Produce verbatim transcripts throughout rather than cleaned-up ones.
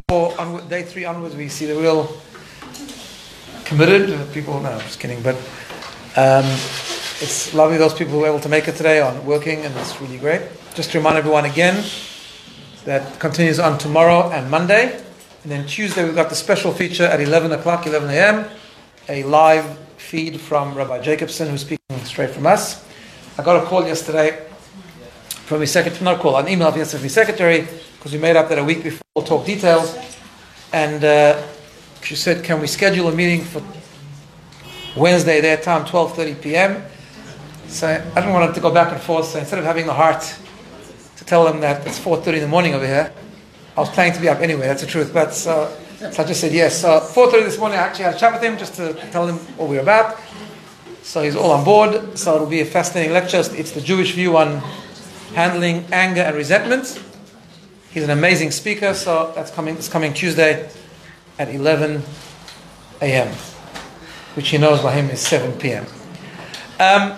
four onward, day three onwards, we see the real committed people. No, I'm just kidding. But um, it's lovely those people who were able to make it today on working, and it's really great. Just to remind everyone again, that continues on tomorrow and Monday. And then Tuesday we've got the special feature at eleven o'clock, eleven a.m., a live feed from Rabbi Jacobson, who's speaking straight from us. I got a call yesterday from his secretary, not a call, an email yesterday from his secretary, because we made up that a week before we'll talk details. And uh, she said, can we schedule a meeting for Wednesday, their time, twelve thirty p.m. So I didn't want to go back and forth, so instead of having the heart to tell them that it's four thirty in the morning over here, I was planning to be up anyway, that's the truth. But so, so I just said yes. So four thirty this morning, I actually had a chat with him just to tell him what we were about. So he's all on board. So it'll be a fascinating lecture. It's the Jewish view on handling anger and resentment. He's an amazing speaker. So that's coming. It's coming Tuesday at eleven a.m., which he knows by him is seven p.m. Um,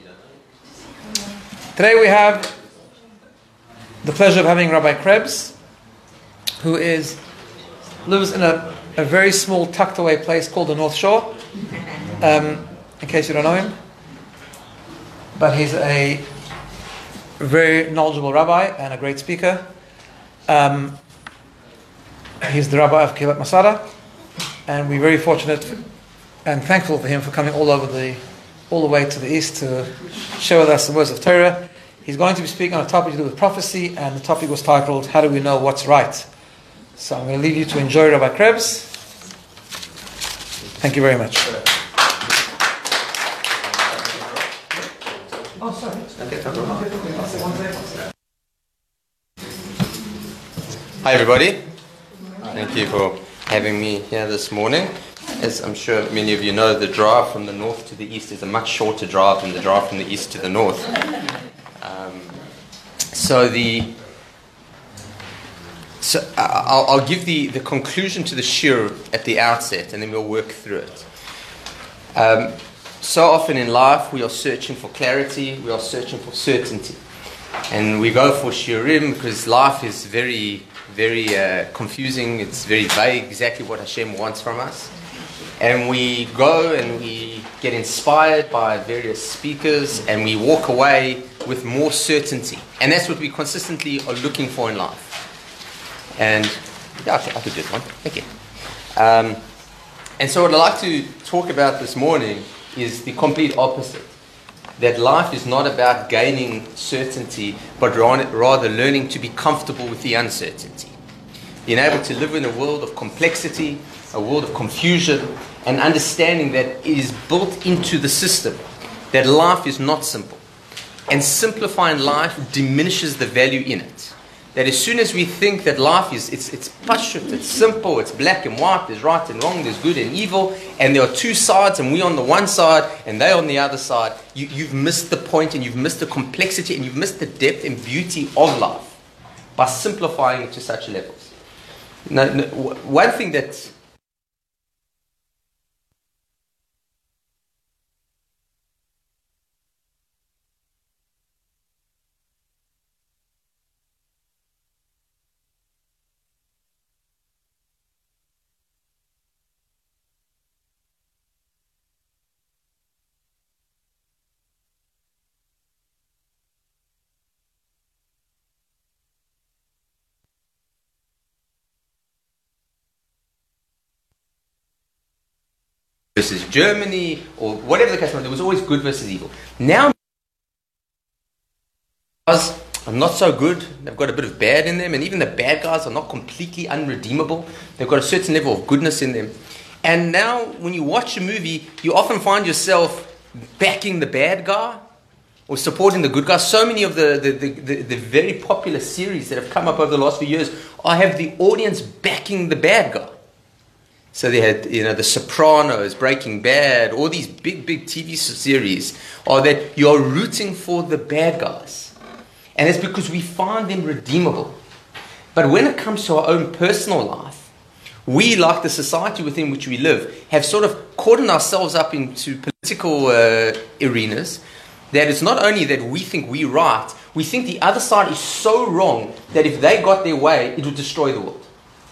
today we have the pleasure of having Rabbi Krebs, who is lives in a, a very small tucked away place called the North Shore, um, in case you don't know him. But he's a very knowledgeable rabbi and a great speaker. Um, he's the rabbi of Kilat Masada, and we're very fortunate and thankful for him for coming all over the all the way to the east to share with us the words of Torah. He's going to be speaking on a topic to do with prophecy, and the topic was titled, How Do We Know What's Right? So I'm going to leave you to enjoy Rabbi Krebs. Thank you very much. Oh, sorry. Hi everybody. Thank you for having me here this morning. As I'm sure many of you know, the drive from the north to the east is a much shorter drive than the drive from the east to the north. Um, so the so I'll, I'll give the, the conclusion to the shir at the outset, and then we'll work through it. Um, so often in life we are searching for clarity, we are searching for certainty, and we go for shirim because life is very very uh, confusing. It's very vague exactly what Hashem wants from us. And we go and we get inspired by various speakers, and we walk away with more certainty. And that's what we consistently are looking for in life. And yeah, I could do it one. Thank you. Um, and so what I'd like to talk about this morning is the complete opposite. That life is not about gaining certainty, but rather learning to be comfortable with the uncertainty. Being able to live in a world of complexity, a world of confusion, and understanding that it is built into the system, that life is not simple. And simplifying life diminishes the value in it. That as soon as we think that life is, it's it's pashut, it's simple, it's black and white, there's right and wrong, there's good and evil, and there are two sides, and we're on the one side, and they're on the other side, you, you've missed the point, and you've missed the complexity, and you've missed the depth and beauty of life by simplifying it to such levels. Now, one thing that versus Germany, or whatever the case was, there was always good versus evil. Now, are not so good. They've got a bit of bad in them, and even the bad guys are not completely unredeemable. They've got a certain level of goodness in them. And now, when you watch a movie, you often find yourself backing the bad guy or supporting the good guy. So many of the, the, the, the, the very popular series that have come up over the last few years I have the audience backing the bad guy. So they had, you know, The Sopranos, Breaking Bad, all these big, big T V series are that you're rooting for the bad guys. And it's because we find them redeemable. But when it comes to our own personal life, we, like the society within which we live, have sort of caught ourselves up into political uh, arenas that it's not only that we think we're right, we think the other side is so wrong that if they got their way, it would destroy the world.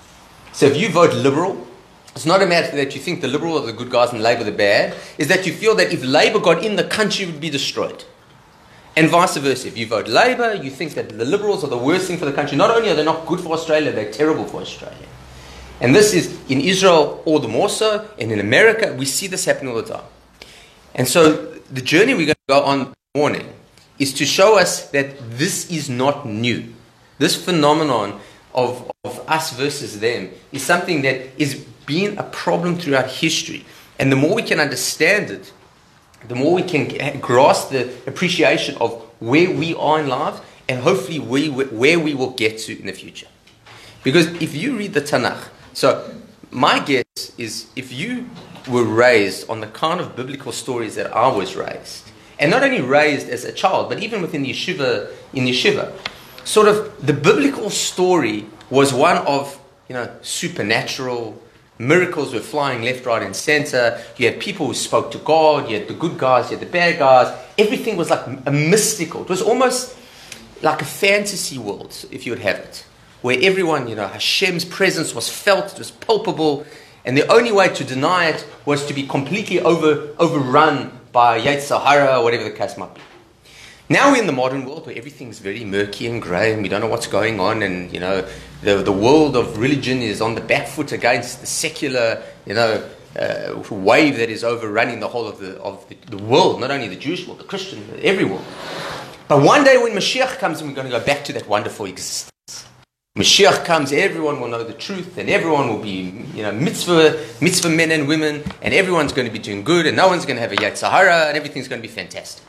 So if you vote Liberal, it's not a matter that you think the Liberal are the good guys and Labour the bad. It's that you feel that if Labour got in, the country would be destroyed. And vice versa. If you vote Labour, you think that the Liberals are the worst thing for the country. Not only are they not good for Australia, they're terrible for Australia. And this is, in Israel, all the more so. And in America, we see this happening all the time. And so the journey we're going to go on this morning is to show us that this is not new. This phenomenon of, of us versus them is something that is being a problem throughout history. And the more we can understand it, the more we can grasp the appreciation of where we are in life and hopefully we, where we will get to in the future. Because if you read the Tanakh, so my guess is if you were raised on the kind of biblical stories that I was raised, and not only raised as a child, but even within the yeshiva, in yeshiva, sort of the biblical story was one of, you know, supernatural. Miracles were flying left, right, and center. You had people who spoke to God. You had the good guys. You had the bad guys. Everything was like a mystical. It was almost like a fantasy world, if you would have it, where everyone, you know, Hashem's presence was felt. It was palpable, and the only way to deny it was to be completely over overrun by Yetzer Hara or whatever the case might be. Now we're in the modern world where everything's very murky and grey and we don't know what's going on, and, you know, the the world of religion is on the back foot against the secular, you know, uh, wave that is overrunning the whole of the of the, the world, not only the Jewish world, the Christian, every world. But one day when Mashiach comes, we're going to go back to that wonderful existence. Mashiach comes, everyone will know the truth, and everyone will be, you know, mitzvah, mitzvah men and women, and everyone's going to be doing good, and no one's going to have a Yetzer Hara, and everything's going to be fantastic.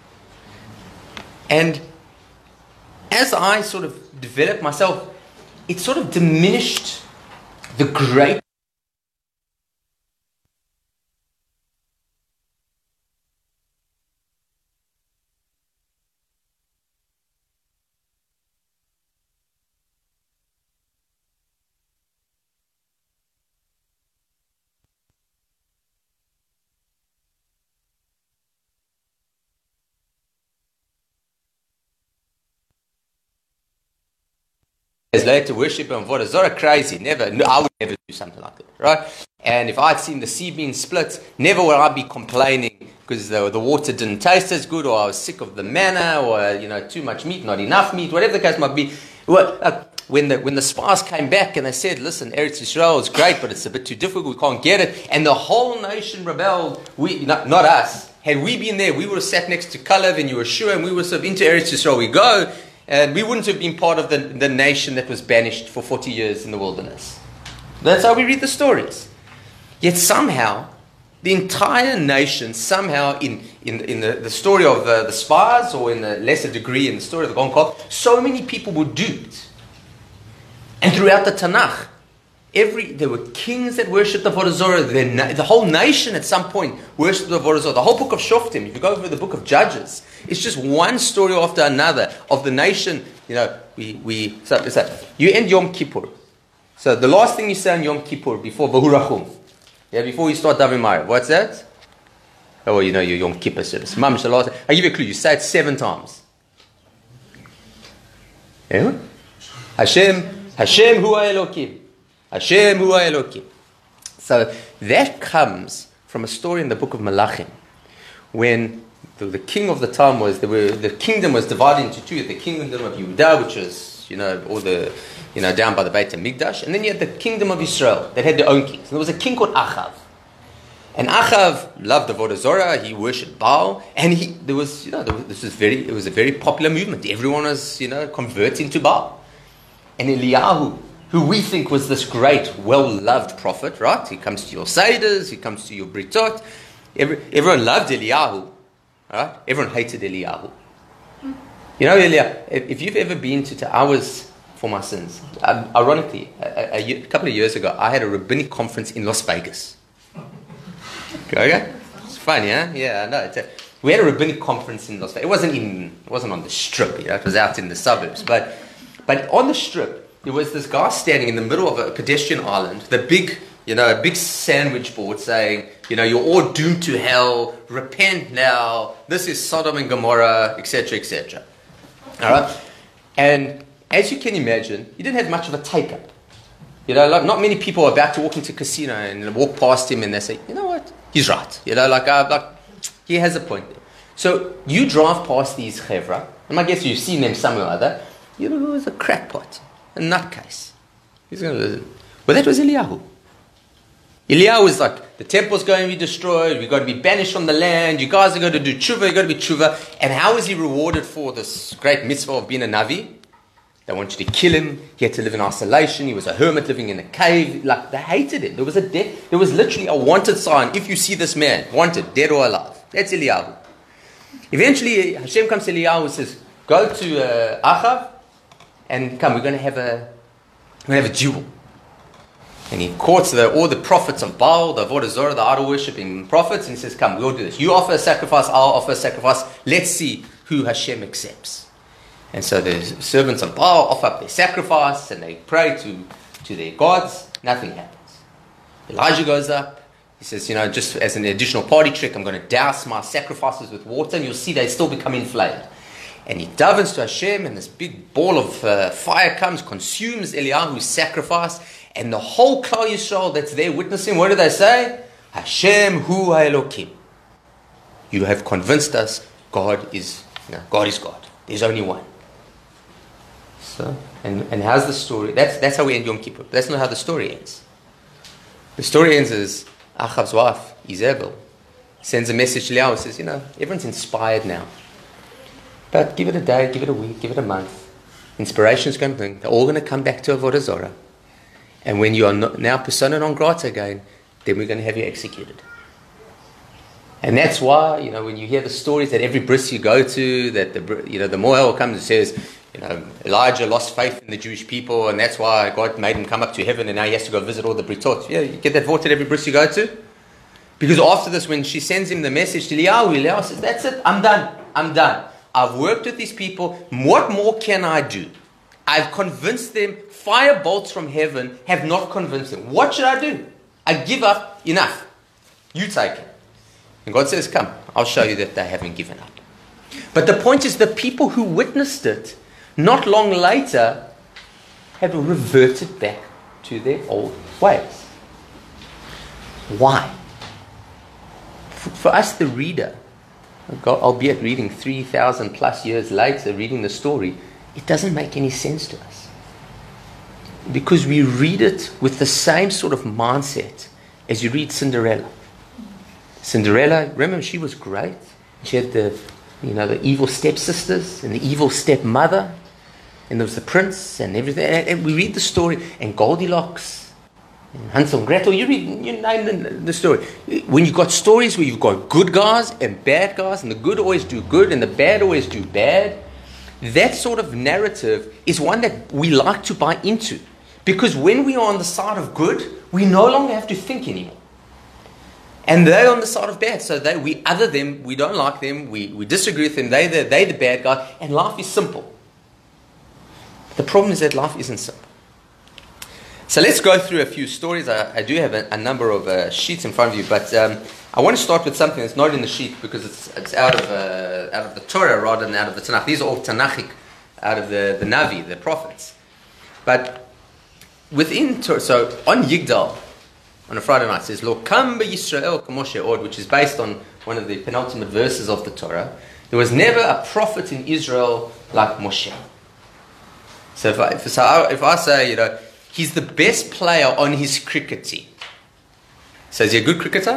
And as I sort of developed myself, it sort of diminished the great years later, worship and Avodah Zarah, crazy. Never, no, I would never do something like that, right? And if I'd seen the sea being split, never would I be complaining because the, the water didn't taste as good, or I was sick of the manna, or, you know, too much meat, not enough meat, whatever the case might be. Well, uh, when the when the spies came back and they said, "Listen, Eretz Yisrael is great, but it's a bit too difficult. We can't get it," and the whole nation rebelled. We, not, not us. Had we been there, we would have sat next to Kalev and Yehoshua, and we would have into Eretz Yisrael we go. And we wouldn't have been part of the, the nation that was banished for forty years in the wilderness. That's how we read the stories. Yet somehow, the entire nation, somehow in, in, in the, the story of the, the spies, or in a lesser degree in the story of the Golden Calf, so many people were duped. And throughout the Tanakh, every there were kings that worshipped the Avodah Zarah. The, the whole nation at some point worshipped the Avodah Zarah. The whole book of Shoftim, if you go over the book of Judges, it's just one story after another of the nation. You know, we, we so, so you end Yom Kippur. So the last thing you say on Yom Kippur before Bahurachum, yeah, before you start Davim Ma'ariv, what's that? Oh, well, you know your Yom Kippur service. Mum, I give you a clue. You say it seven times. Yeah? Hashem, Hashem Hu Elokim. Hashem Hu Elokim. So that comes from a story in the book of Malachim, when the, the king of the time was, there were, the kingdom was divided into two. The kingdom of Yehuda, which was, you know, all the, you know, down by the Beit HaMikdash, and then you had the kingdom of Israel that had their own kings. And there was a king called Achav. And Achav loved the Avodah Zarah. He worshipped Baal, and he there was, you know, there was, this was very, it was a very popular movement. Everyone was, you know, converting to Baal. And Eliyahu, who we think was this great, well-loved prophet, right? He comes to your Seder's, he comes to your Britot. Every, everyone loved Eliyahu, right? Everyone hated Eliyahu. You know, Eliyahu, if you've ever been to, to ours for my sins, um, ironically, a, a, a couple of years ago, I had a rabbinic conference in Las Vegas. Okay? It's funny, huh? Yeah, I know. It's a, we had a rabbinic conference in Las Vegas. It wasn't in, it wasn't on the strip, you know, it was out in the suburbs. But, but on the strip, there was this guy standing in the middle of a pedestrian island, the big, you know, a big sandwich board saying, you know, you're all doomed to hell, repent now, this is Sodom and Gomorrah, et cetera, et cetera. All right? And as you can imagine, he didn't have much of a take-up. You know, like not many people are about to walk into a casino and walk past him and they say, you know what, he's right. You know, like, uh, like he has a point there. So you drive past these chevra, and I guess you've seen them somewhere or other. You know, it was a crackpot, a nutcase. He's gonna, well, that was Eliyahu. Eliyahu was like, the temple's going to be destroyed, we've got to be banished from the land, you guys are going to do tshuva, you've got to be tshuva. And how was he rewarded for this great mitzvah of being a Navi? They wanted to kill him, he had to live in isolation, he was a hermit living in a cave, like they hated him. There was a de- there was literally a wanted sign, if you see this man, wanted, dead or alive. That's Eliyahu. Eventually, Hashem comes to Eliyahu and says, go to uh, Achav, and come, we're going to have a, we're going to have a duel. And he courts the, all the prophets of Baal, the Avodah Zorah, the idol-worshipping prophets, and he says, come, we'll do this. You offer a sacrifice, I'll offer a sacrifice. Let's see who Hashem accepts. And so the servants of Baal offer up their sacrifice, and they pray to, to their gods. Nothing happens. Elijah goes up. He says, you know, just as an additional party trick, I'm going to douse my sacrifices with water, and you'll see they still become inflamed. And he davens to Hashem, and this big ball of uh, fire comes, consumes Eliyahu's sacrifice, and the whole Klal Yisrael that's there witnessing, what do they say? Hashem hu Elokim. You have convinced us God is, you know, God is God. There's only one. So, and, and how's the story? That's that's how we end Yom Kippur. That's not how the story ends. The story ends as Achav's wife, Izebel, sends a message to Eliyahu and says, you know, everyone's inspired now. But give it a day, give it a week, give it a month. Inspiration's going to bring. They're all going to come back to Avodah Zorah. And when you are now persona non grata again, then we're going to have you executed. And that's why, you know, when you hear the stories that every bris you go to, that the, you know, the Moel comes and says, you know, Elijah lost faith in the Jewish people, and that's why God made him come up to heaven, and now he has to go visit all the Britot. Yeah, you get that vort at every bris you go to? Because after this, when she sends him the message to Eliyahu, Eliyahu says, that's it, I'm done, I'm done. I've worked with these people, what more can I do? I've convinced them, fire bolts from heaven have not convinced them. What should I do? I give up, enough. You take it. And God says, come, I'll show you that they haven't given up. But the point is, the people who witnessed it, not long later, have reverted back to their old ways. Why? For us, the reader, albeit reading three thousand plus years later, reading the story, it doesn't make any sense to us. Because we read it with the same sort of mindset as you read Cinderella. Cinderella, remember, she was great. She had the, you know, the evil stepsisters and the evil stepmother, and there was the prince and everything. And, and we read the story, and Goldilocks, and Hansel and Gretel. You read, you name the, the story. When you've got stories where you've got good guys and bad guys, and the good always do good, and the bad always do bad, that sort of narrative is one that we like to buy into. Because when we are on the side of good, we no longer have to think anymore. And they're on the side of bad, so they, we other them, we don't like them, we, we disagree with them, they the, they the bad guy, and life is simple. The problem is that life isn't simple. So let's go through a few stories. I, I do have a, a number of uh, sheets in front of you, but um, I want to start with something that's not in the sheet because it's it's out of uh, out of the Torah rather than out of the Tanakh. These are all Tanakhic, out of the, the Navi, the prophets. But within Torah, so on Yigdal, on a Friday night, it says, Lo kam Yisrael k'Moshe od, which is based on one of the penultimate verses of the Torah. There was never a prophet in Israel like Moshe. So if I, if, so I, if I say, you know, he's the best player on his cricket team. So is he a good cricketer?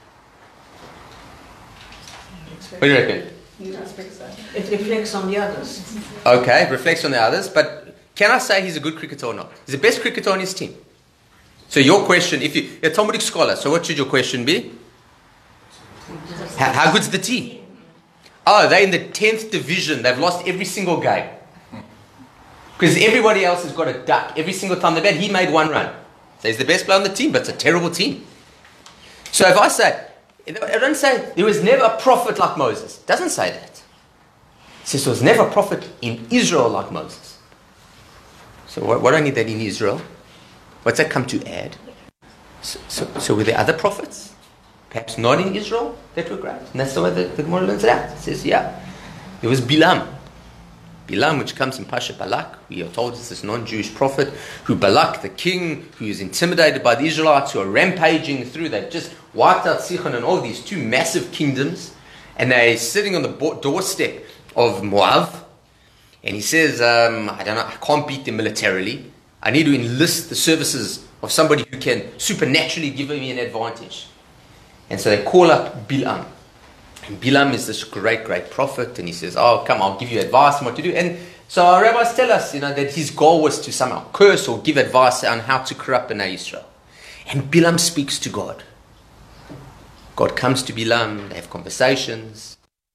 What do you reckon? It reflects on the others. Okay, it reflects on the others, but can I say he's a good cricketer or not? He's the best cricketer on his team. So your question, if you, you're a Talmudic scholar, so what should your question be? How, how good's the team? Oh, they're in the tenth division. They've lost every single game. Because everybody else has got a duck. Every single time they bat, he made one run. So he's the best player on the team, but it's a terrible team. So if I say, I don't say there was never a prophet like Moses. It doesn't say that. It says there was never a prophet in Israel like Moses. So what, what do I need that in Israel? What's that come to add? So, so, so were there other prophets? Perhaps not in Israel that were great. And that's the way the, the Gemara learns it out. It says, yeah, there was Bilam. Bilam, which comes in Pasha Balak. We are told it's this non-Jewish prophet who Balak, the king, who is intimidated by the Israelites who are rampaging through. They've just wiped out Sichon and all these two massive kingdoms, and they're sitting on the doorstep of Moab. And he says, um, I don't know, I can't beat them militarily. I need to enlist the services of somebody who can supernaturally give me an advantage. And so they call up Bilam. And Bilam is this great, great prophet, and he says, oh, come, I'll give you advice on what to do. And so our rabbis tell us, you know, that his goal was to somehow curse or give advice on how to corrupt Bnei Israel. And Bilam speaks to God. God comes to Bilam, they have conversations.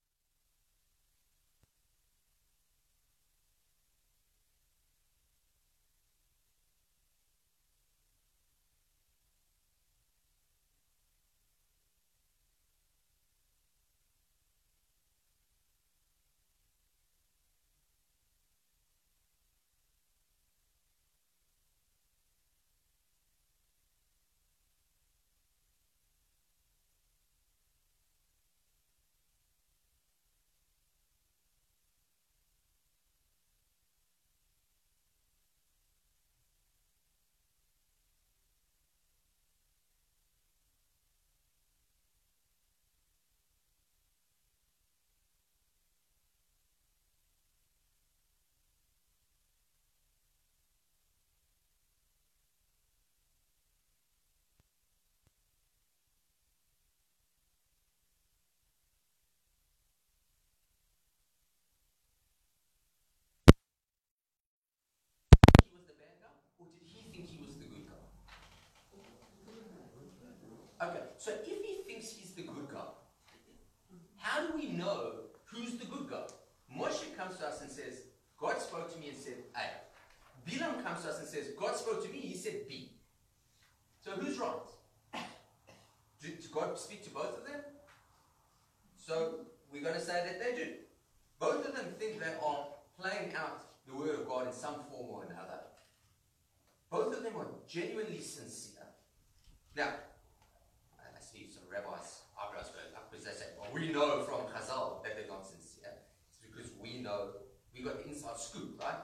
Or did he think he was the good guy? Okay, so if he thinks he's the good guy, how do we know who's the good guy? Moshe comes to us and says, God spoke to me and said A. Bilam comes to us and says, God spoke to me, he said B. So who's right? Did God speak to both of them? So we're going to say that they do. Both of them think they are playing out the word of God in some form or another. Both of them are genuinely sincere. Now, I see some rabbis, eyebrows going up because they say, well, we know from Chazal that they're not sincere. It's because we know, we got the inside scoop, right?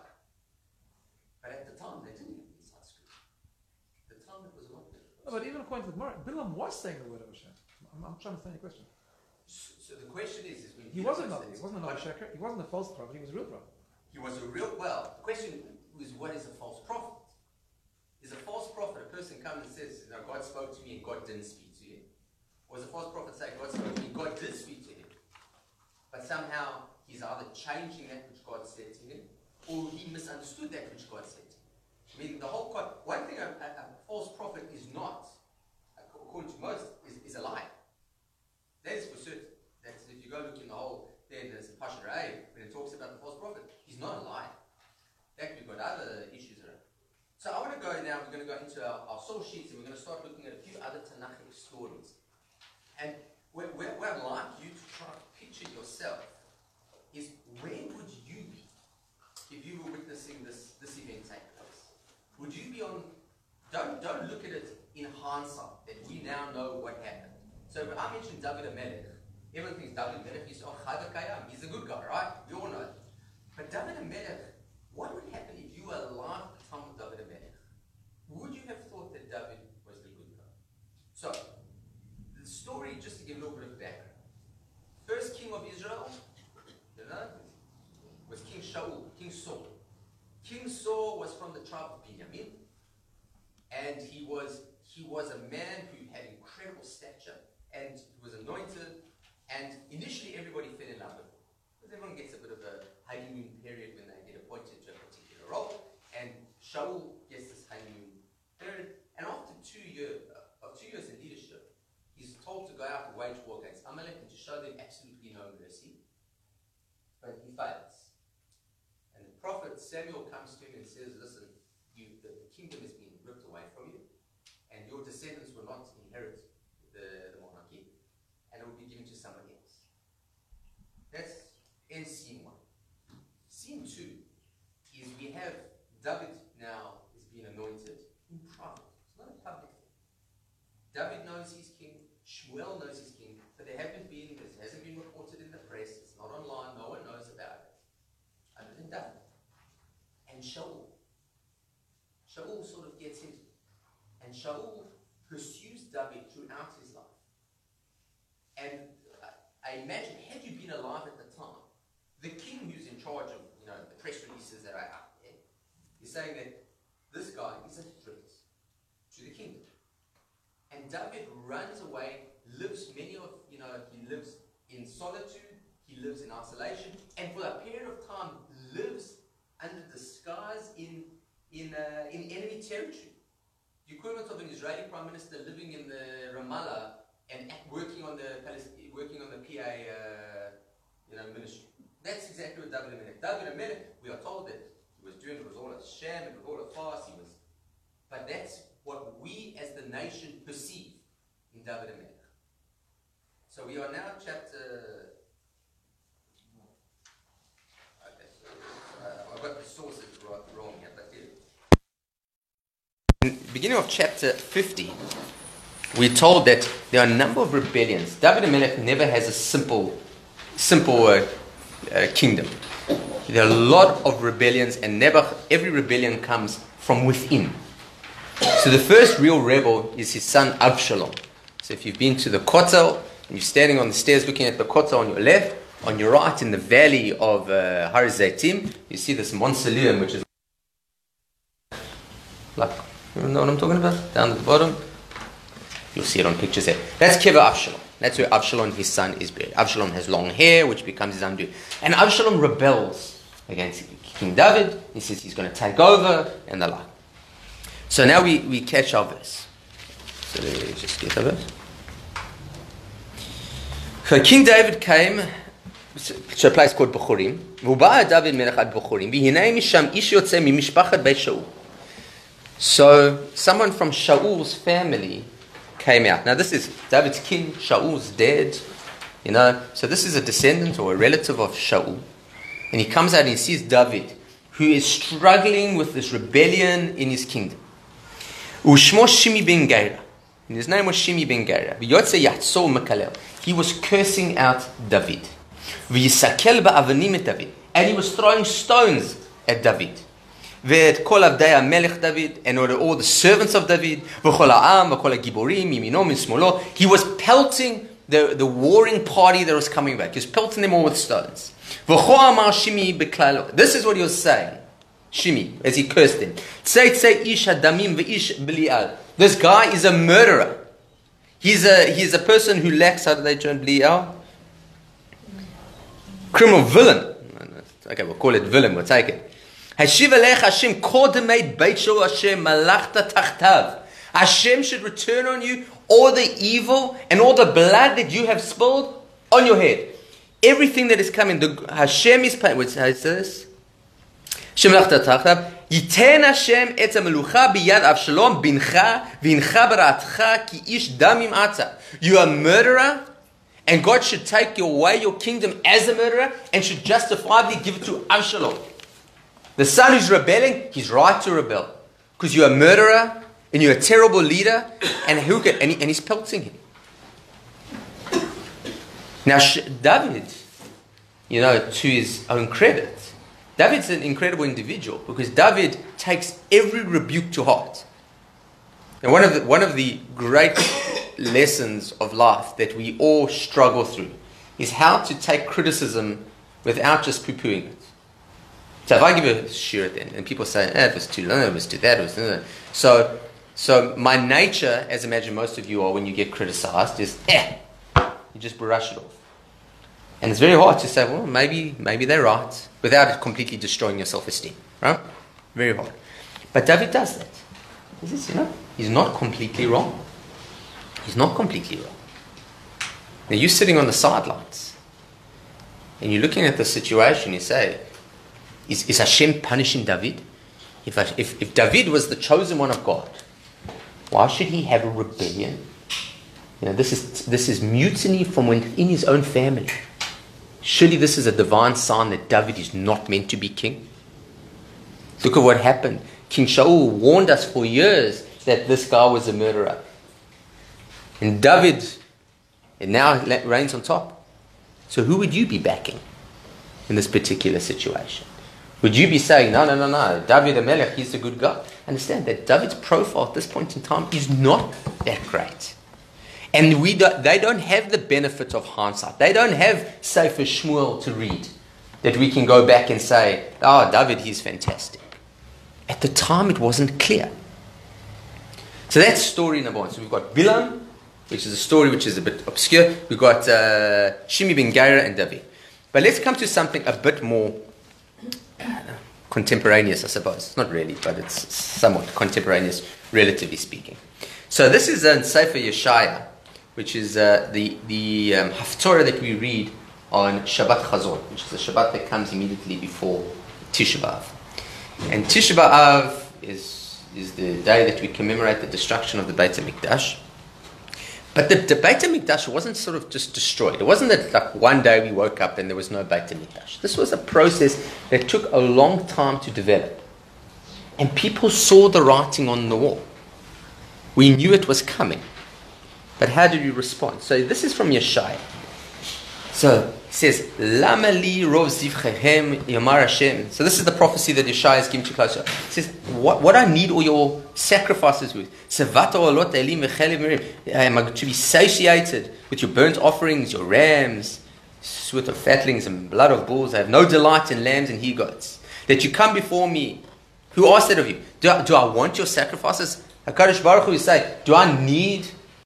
But at the time, they didn't have the inside scoop. At the time, it was a lot different. No, but even according to the Gemara, Bilam was saying the word of Hashem. I'm, I'm trying to understand your question. So, so the question is, is when He wasn't Navi, he wasn't a Navi Sheker, he wasn't a false prophet, he was a real prophet. He was a real, well, the question was, what is a false prophet? Is a false prophet a person comes and says, you know, God spoke to me and God didn't speak to him? Or is a false prophet say, God spoke to me, God did speak to him? But somehow he's either changing that which God said to him, or he misunderstood that which God said to him. I mean, the whole, one thing a, a, a false prophet is not, according to most, is, is a lie. That is for certain. That's, if you go look in the whole, then there's Pasha Rai, when it talks about the false prophet, he's not a lie. That we've got other issues around. So I want to go now, we're going to go into our, our source sheets, and we're going to start looking at a few other Tanakhic stories. And where, where, where I'd like you to try to picture yourself is, where would you be if you were witnessing this, this event take place? Would you be on, don't, don't look at it in hindsight, that we now know what happened. So when I mentioned David HaMelech, everyone thinks David HaMelech is, oh, Chai v'Kayam, he's a good guy, right? We all know it. But David HaMelech, what would happen if you were alive at the time of David HaMelech? Would you have thought that David was the good guy? So, the story, just to give a little bit of background. First king of Israel, you know, was King Shaul, King Saul. King Saul was from the tribe of Benjamin, and he was he was a man who had incredible stature, and was anointed, and initially everybody fell in love with him. Because everyone gets a bit of a honeymoon period when they get appointed to a particular role, and Shaul gets this honeymoon period, and after two years, uh, two years in leadership, he's told to go out and wage war against Amalek and to show them absolutely no mercy, but he fails. And the prophet Samuel comes to him and says, listen, you, the, the kingdom has been ripped away from you, and your descendants will not inherit the, the monarchy, and it will be given to somebody else. That's in scene one. Scene two is we have David now is being anointed in private. It's not a public thing. David knows he's king, Shmuel knows he's king, but there haven't been, it hasn't been reported in the press, it's not online, no one knows about it, other than David. imagine, had you been alive at the time, the king who's in charge of, you know, the press releases that are out there, is saying that this guy is a threat to the kingdom. And David runs away, lives many of, you know, he lives in solitude, he lives in isolation, and for a period of time lives under disguise in in uh, in enemy territory. The equivalent of an Israeli prime minister living in the Ramallah and act, working on the working on the P A uh, you know ministry. That's exactly what David HaMelech. David HaMelech, we are told that he was doing it was all a sham, it was all a farce. He was, but that's what we as the nation perceive in David HaMelech. So we are now chapter. Okay, so uh, I've got the sources wrong here, but here. In the beginning of chapter fifty, we're told that there are a number of rebellions. David HaMelech never has a simple, simple uh, uh, kingdom. There are a lot of rebellions, and never every rebellion comes from within. So the first real rebel is his son Avshalom. So if you've been to the Kotel, and you're standing on the stairs looking at the Kotel on your left, on your right in the valley of uh, Har Zaitim, you see this mausoleum, which is like, you know what I'm talking about? Down at the bottom. You'll see it on pictures there. That's Kever Avshalom. That's where Avshalom, his son, is buried. Avshalom has long hair, which becomes his undo. And Avshalom rebels against King David. He says he's going to take over, and the like. So now we, we catch our verse. So let me just get the verse. So King David came to a place called Bechorim. ובא דוד מלך עד בכורים, והנה משם איש יוצא ממשפחת בית שאול. So someone from Shaul's family came out. Now this is David's king. Shaul's dead, you know. So this is a descendant or a relative of Shaul, and he comes out and he sees David, who is struggling with this rebellion in his kingdom. Ushmo Shimi ben Gera, and his name was Shimi ben Gera. V'yotze yatzor mekalel. He was cursing out David. V'yisakel ba'avanim et David, and he was throwing stones at David. ואת כל עבדי המלך דוד, and all the servants of David, וכל העם, וכל הגיבורים, מימינו, משמאלו. He was pelting the, the warring party that was coming back. He was pelting them all with stones. וכה אמר שימי בכללו. This is what he was saying, Shimi, as he cursed him. צא צא איש הדמים ואיש בליעל. This guy is a murderer. He's a, he's a person who lacks, how do they turn Belial? Criminal villain. Okay, we'll call it villain, we'll take it. Hashiv alech Hashem kodemei beit shel Hashem malachta tachtav. Hashem should return on you all the evil and all the blood that you have spilled on your head. Everything that is coming, the Hashem is paying. What's this? Hashem malachta tachtav. Yiten Hashem et hamelucha biyad Avshalom bincha v'incha b'ra'atcha ki ish damim atza. You are a murderer, and God should take away your kingdom as a murderer and should justifiably give it to Avshalom. The son who's rebelling, he's right to rebel. Because you're a murderer, and you're a terrible leader, and who can, and, he, and he's pelting him. Now, David, you know, to his own credit, David's an incredible individual, because David takes every rebuke to heart. And one of the, one of the great lessons of life that we all struggle through is how to take criticism without just poo-pooing it. So if I give a shir at the end, and people say, eh, it was too long, it was too that, it was too that. So, so my nature, as I imagine most of you are when you get criticized, is, eh, you just brush it off. And it's very hard to say, well, maybe maybe they're right, without it completely destroying your self-esteem, right? Very hard. But David does that. He says, you know, he's not completely wrong. He's not completely wrong. Now you're sitting on the sidelines, and you're looking at the situation, you say, Is, is Hashem punishing David? If, if, if David was the chosen one of God, why should he have a rebellion? You know, this is this is mutiny from within his own family. Surely this is a divine sign that David is not meant to be king. Look at what happened. King Shaul warned us for years that this guy was a murderer. And David, it now reigns on top. So who would you be backing in this particular situation? Would you be saying, no, no, no, no, David HaMelech, he's a good guy? Understand that David's profile at this point in time is not that great. And we don't, they don't have the benefit of hindsight. They don't have Sefer Shmuel to read that we can go back and say, oh, David, he's fantastic. At the time, it wasn't clear. So that's story number one. So we've got Bilam, which is a story which is a bit obscure. We've got uh, Shimi ben Gaira and David. But let's come to something a bit more contemporaneous, I suppose. Not really, but it's somewhat contemporaneous, relatively speaking. So this is in Sefer Yeshaya, which is uh, the, the um, Haftorah that we read on Shabbat Chazon, which is the Shabbat that comes immediately before Tisha B'Av. And Tisha B'Av is, is the day that we commemorate the destruction of the Beit HaMikdash. But the, the Beit HaMikdash wasn't sort of just destroyed. It wasn't that like one day we woke up and there was no Beit HaMikdash. This was a process that took a long time to develop. And people saw the writing on the wall. We knew it was coming. But how did we respond? So this is from Yeshaya. So it says, Lama li rov zivchehem yomar Hashem. So this is the prophecy that Yeshaya is giving to closer. It says, what, what I need all your sacrifices with. Um, to be satiated with your burnt offerings, your rams, sweat of fatlings and blood of bulls. I have no delight in lambs and he-goats. That you come before me. Who asked that of you? Do I, do I want your sacrifices? HaKadosh Baruch Hu, you say, do I need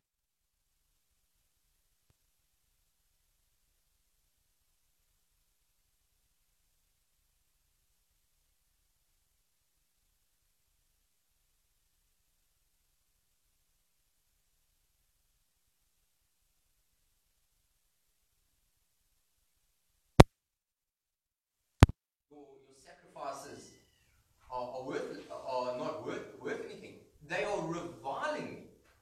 sacrifices are, are worth are not worth worth anything. They are reviling me.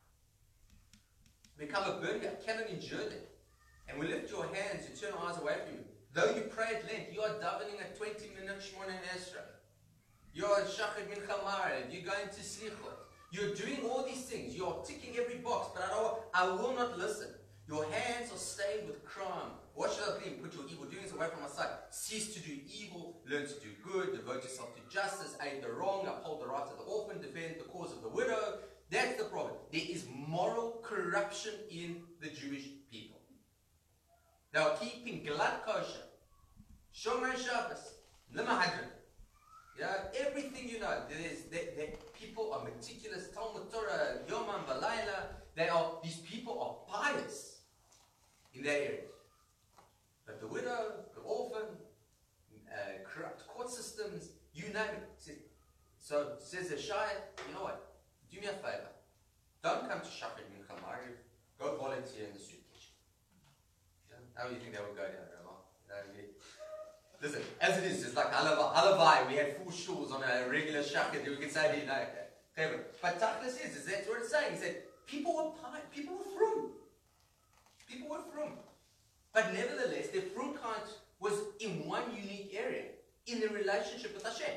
Become a burden, I cannot endure them. And we lift your hands, you turn your eyes away from you. Though you pray at length, you are davening a twenty minute Shmona Esrei. You are Shachar Mincha Ma'ariv, you're going to Slichot. You're doing all these things, you are ticking every box, but I don't I will not listen. Your hands are stained with crime. What shall I think? Put your evil doings away from my sight. Cease to do evil, learn to do good, devote yourself to justice, aid the wrong, uphold the rights of the orphan, defend the cause of the widow. That's the problem. There is moral corruption in the Jewish people. They are keeping glad kosher, Shomer Shabbos, Limahadrin. Yeah, everything you know. There is that, that people are meticulous. Talmud Torah, Yomam Balayla. They are. These people are pious in their area. But the widow, the orphan, uh, corrupt court systems, you name it. So says Yeshaya, you know what? Do me a favor. Don't come to Shachar Mincha Ma'ariv. Go volunteer in the soup kitchen. How do you think that would go down, Rama? Listen, as it is, it's like halavai. We had full shuls on a regular shachar. We can say, you know, okay. But Tachlis is, is that's what it's saying. He said, people were pious, people were frum. People were frum. But nevertheless, their frumkeit was in one unique area, in the relationship with Hashem.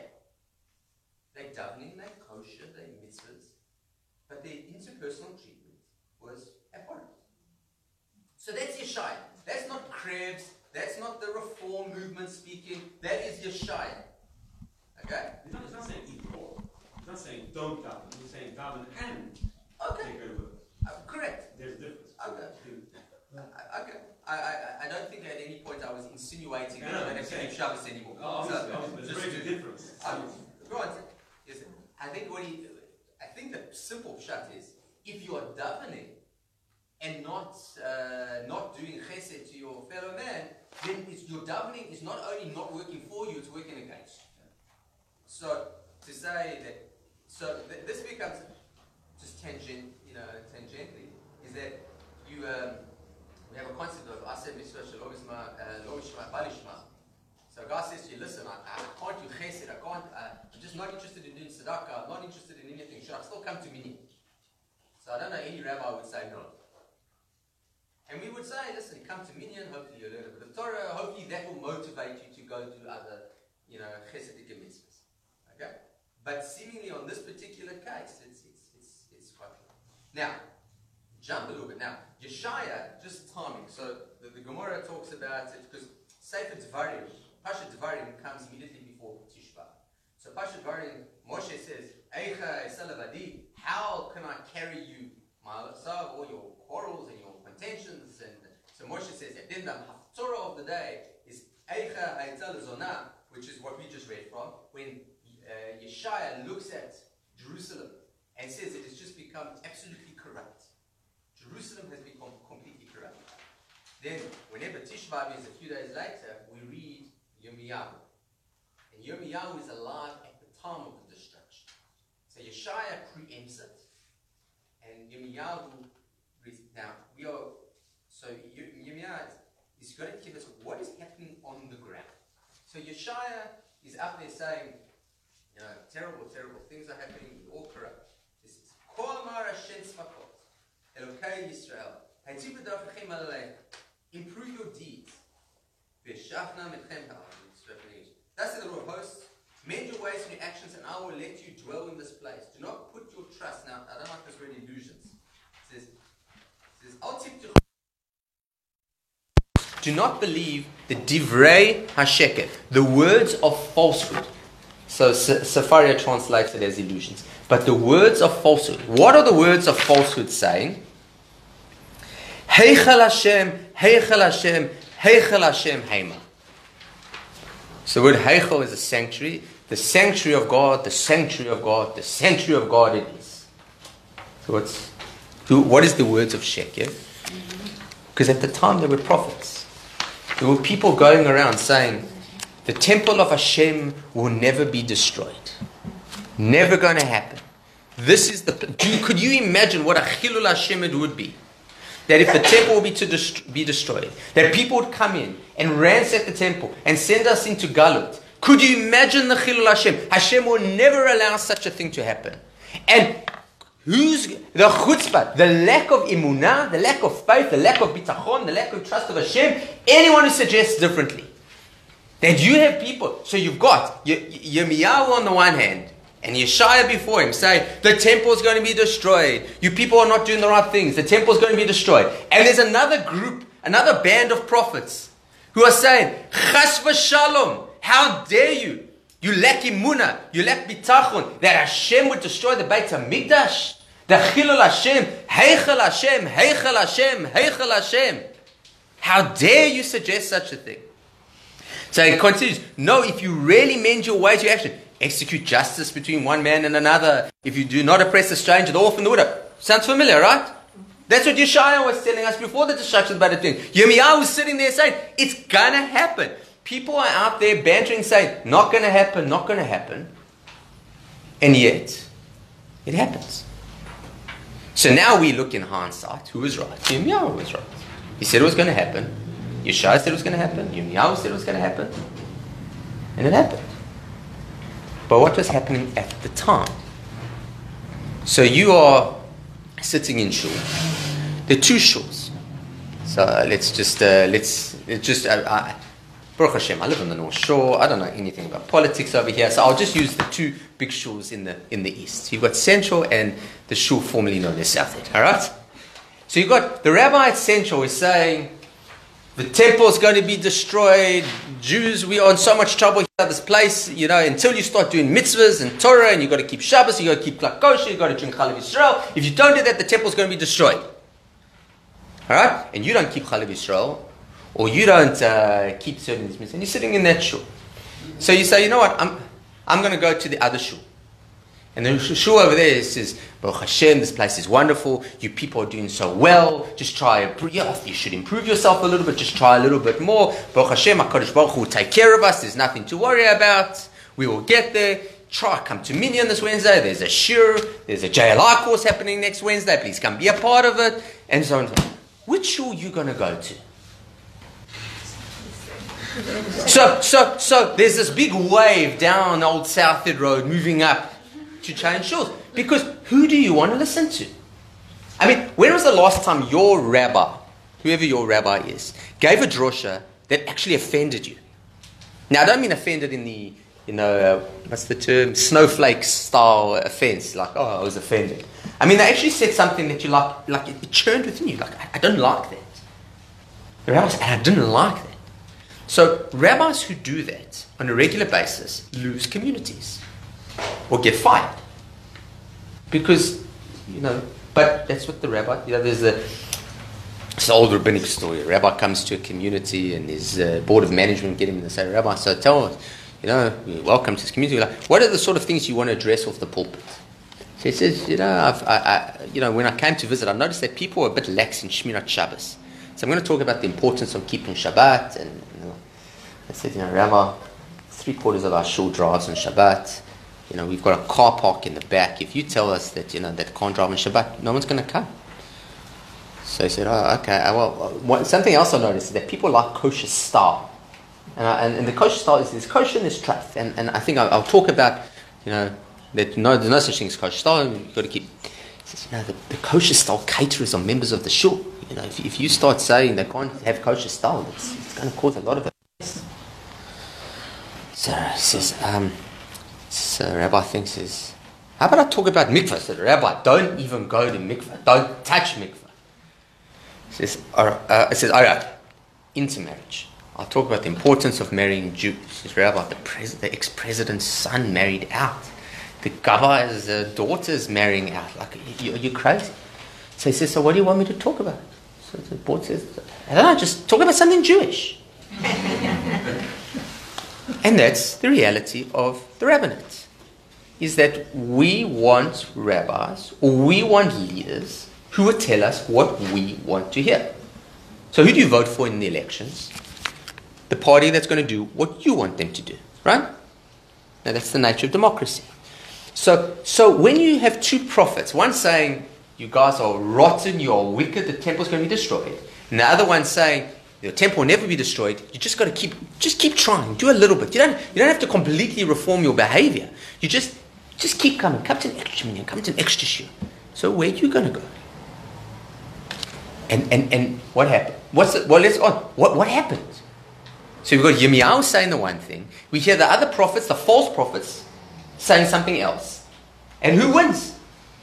They davening, they kosher, they mitzvahs, but their interpersonal treatment was abhorrent. So that's Yeshaya. That's not Krebs. That's not the reform movement speaking. That is Yeshaya. Okay? He's not, he's not saying either or. He's not saying don't daven. He's saying daven and okay. take it with. Uh, correct. There's a difference. Okay. Uh, okay. I, I, I don't think at any point I was insinuating that no, I no, don't have to keep Shabbos anymore. Oh, obviously, so, obviously. There's a very big difference. Um, go on. Yes, I think what he, I think the simple shot is if you are davening and not uh, not doing chesed to your fellow man, then it's, your davening is not only not working for you, it's working against you. So to say that, so th- this becomes just tangent, you know, tangentially, is that you um, we have a concept of aseh mitzvah shelo mishma lo mishma balishma. So a guy says to you, listen, I, I can't do chesed, I can't, uh, I'm just not interested in doing tzedakah, I'm not interested in anything, should I still come to minyan? So I don't know any rabbi would say no. And we would say, listen, come to minyan, hopefully you'll learn a bit of Torah, hopefully that will motivate you to go do other, you know, chesedic mitzvahs. Okay? But seemingly on this particular case, it's it's it's it's quite clear. Now, jump a little bit. Now, Yeshaya, just timing. So the, the Gemara talks about it because Sefer Dvarim, Pasha Dvarim comes immediately before Tishba. So Pasha Dvarim, Moshe says, Eicha esalavadi, how can I carry you So all your quarrels and your contentions, and so Moshe says that then the Haftorah of the day is Eicha Haitzal Zonah, which is what we just read from, when uh, Yeshaya looks at Jerusalem and says it has just become absolutely corrupt. Jerusalem has become completely corrupt. Then, whenever Tisha B'Av is a few days later, we read Yirmiyahu. And Yirmiyahu is alive at the time of the destruction. So Yeshaya preempts it. And Yirmiyahu, now we are, so Yirmiyahu is going to give us what is happening on the ground. So Yeshaya is up there saying, you know, terrible, terrible things are happening, we're all corrupt. This is Kol Amar Hashem Tzvakot, Elokei Yisrael, Hativ b'darchechem aleichem, improve your deeds. V'shachna mitchem ha'am. That's the Lord of hosts. Mend your ways and your actions, and I will let you dwell in this place. Do not put your trust. Now, I don't like this word illusions. It says, it says Al tibtuchu. Do not believe the divrei hasheket, the words of falsehood. So Safaria translates it as illusions. But the words of falsehood. What are the words of falsehood saying? Heichel Hashem, Heichel Hashem, Heichel Hashem Heima. So the word Heichel is a sanctuary. The sanctuary of God, the sanctuary of God, the sanctuary of God it is. So what's, what is the words of Sheker? Because at the time there were prophets. There were people going around saying, the temple of Hashem will never be destroyed. Never going to happen. This is the... Do, could you imagine what a Chilul Hashem it would be? That if the temple will be to dest- be destroyed, that people would come in and ransack the temple and send us into Galut. Could you imagine the Chilul Hashem? Hashem will never allow such a thing to happen. And who's the chutzpah, the lack of imunah, the lack of faith, the lack of bitachon, the lack of trust of Hashem? Anyone who suggests differently. That you have people, so you've got Yirmiyahu on the one hand, and Yeshaya before him saying, the temple is going to be destroyed. You people are not doing the right things. The temple is going to be destroyed. And there's another group, another band of prophets who are saying, Chas v'shalom, how dare you? You lack imunah, you lack bitachon, that Hashem would destroy the Beit HaMikdash. The Chilul Hashem, Heichel Hashem, Heichel Hashem, Heichel Hashem. How dare you suggest such a thing? So it continues, no, if you really mend your way to action, execute justice between one man and another. If you do not oppress the stranger, the orphan, the widow. Sounds familiar, right? That's what Yeshaya was telling us before the destruction of the thing. Yirmiyahu was sitting there saying, it's going to happen. People are out there bantering, saying, not going to happen, not going to happen. And yet, it happens. So now we look in hindsight, who was right? Yirmiyahu was right. He said it was going to happen. Yeshaya said it was going to happen. Yirmiyahu said it was going to happen. And it happened. But what was happening at the time? So you are sitting in shul. There are two shuls. So let's just, uh, let's, let's just, uh, uh, Baruch Hashem, I live on the North Shore. I don't know anything about politics over here. So I'll just use the two big shuls in the in the east. You've got Central and the shul formerly known as South End. All right? So you've got the rabbi at Central is saying, the temple is going to be destroyed. Jews, we are in so much trouble here, this place, you know, until you start doing mitzvahs and Torah, and you've got to keep Shabbos, you've got to keep Klal Kosher, you've got to drink Chalav Yisrael. If you don't do that, the temple is going to be destroyed. Alright? And you don't keep Chalav Yisrael, or you don't uh, keep certain mitzvahs, and you're sitting in that shul. So you say, you know what, I'm, I'm going to go to the other shul. And the shul over there says, Baruch Hashem, this place is wonderful. You people are doing so well. Just try, yeah, you should improve yourself a little bit. Just try a little bit more. Baruch Hashem, HaKadosh Baruch Hu will take care of us. There's nothing to worry about. We will get there. Try, come to Minyan this Wednesday. There's a shir. There's a J L I course happening next Wednesday. Please come be a part of it. And so on and so on. Which shul are you going to go to? So, so, so, there's this big wave down Old Southhead Road moving up to change shuls. Because who do you want to listen to? I mean, when was the last time your rabbi, whoever your rabbi is, gave a drosha that actually offended you? Now, I don't mean offended in the, you know, uh, what's the term, snowflake style offense, like, oh, I was offended. I mean, they actually said something that you like, like it churned within you, like, I, I don't like that. The rabbi said, and I didn't like that. So, rabbis who do that on a regular basis lose communities or get fired. Because, you know, But that's what the rabbi, you know, there's a, it's an old rabbinic story. A rabbi comes to a community and his uh, board of management get him and say, Rabbi, so tell us, you know, welcome to this community. Like, what are the sort of things you want to address off the pulpit? So he says, you know, I've, I, I, you know, when I came to visit, I noticed that people were a bit lax in Shmirat Shabbos. So I'm going to talk about the importance of keeping Shabbat. And you know, I said, you know, Rabbi, three quarters of our shul drives on Shabbat. You know, we've got a car park in the back. If you tell us that, you know, that can't drive on Shabbat, no one's going to come. So he said, oh, okay. Well, what, something else I noticed is that people like kosher style. And, I, and, and the kosher style is there's kosher and there's truth. And, and I think I'll, I'll talk about, you know, that no, there's no such thing as kosher style. You've got to keep. He says, you know, the, the kosher style caterers are members of the shul. You know, if, if you start saying they can't have kosher style, it's, it's going to cause a lot of it. So he says, um, so Rabbi thinks, says, how about I talk about mikvah? I said, Rabbi, don't even go to mikvah. Don't touch mikvah. He says, uh, it says, all right, intermarriage. I'll talk about the importance of marrying Jews. He says, Rabbi, the, pres- the ex-president's son married out. The governor's uh, daughter's marrying out. Like, are you, are you crazy? So he says, so what do you want me to talk about? So the board says, I don't know, just talk about something Jewish. And that's the reality of the rabbinate, is that we want rabbis, or we want leaders who will tell us what we want to hear. So who do you vote for in the elections? The party that's going to do what you want them to do, right? Now that's the nature of democracy. So, so when you have two prophets, one saying, you guys are rotten, you are wicked, the temple's going to be destroyed, and the other one saying, the temple will never be destroyed, you just got to keep, just keep trying, do a little bit. You don't, you don't have to completely reform your behavior. You just, just keep coming. Come to an extra minyan, come to an extra shiur. So where are you going to go? And and and what happened? What's it, well, let's on. What what happened? So we've got Yirmiyahu saying the one thing. We hear the other prophets, the false prophets, saying something else. And who wins?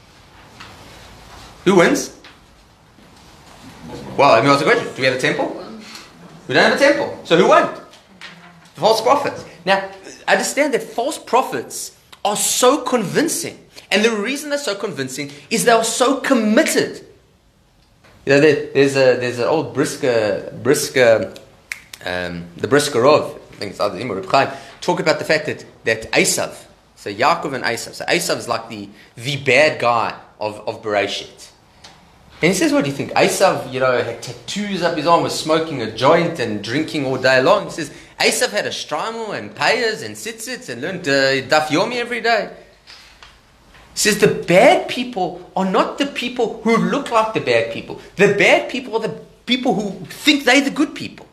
Who wins? Well, let me ask a question. Do we have a temple? We don't have a temple. So who won? The false prophets. Now, understand that false prophets are so convincing. And the reason they're so convincing is they are so committed. You know, there, there's a there's an old Brisker Brisker um, the Brisker of I think it's either him or Reb Chaim talk about the fact that that Esav, so Yaakov and Esav, so Esav is like the the bad guy of of Bereshit, and he says, what do you think? Esav, you know, had tattoos up his arm, was smoking a joint and drinking all day long. He says Esav had a shtreimel and payas and tzitzits and learned uh, daf yomi every day. He says the bad people are not the people who look like the bad people. The bad people are the people who think they're the good people.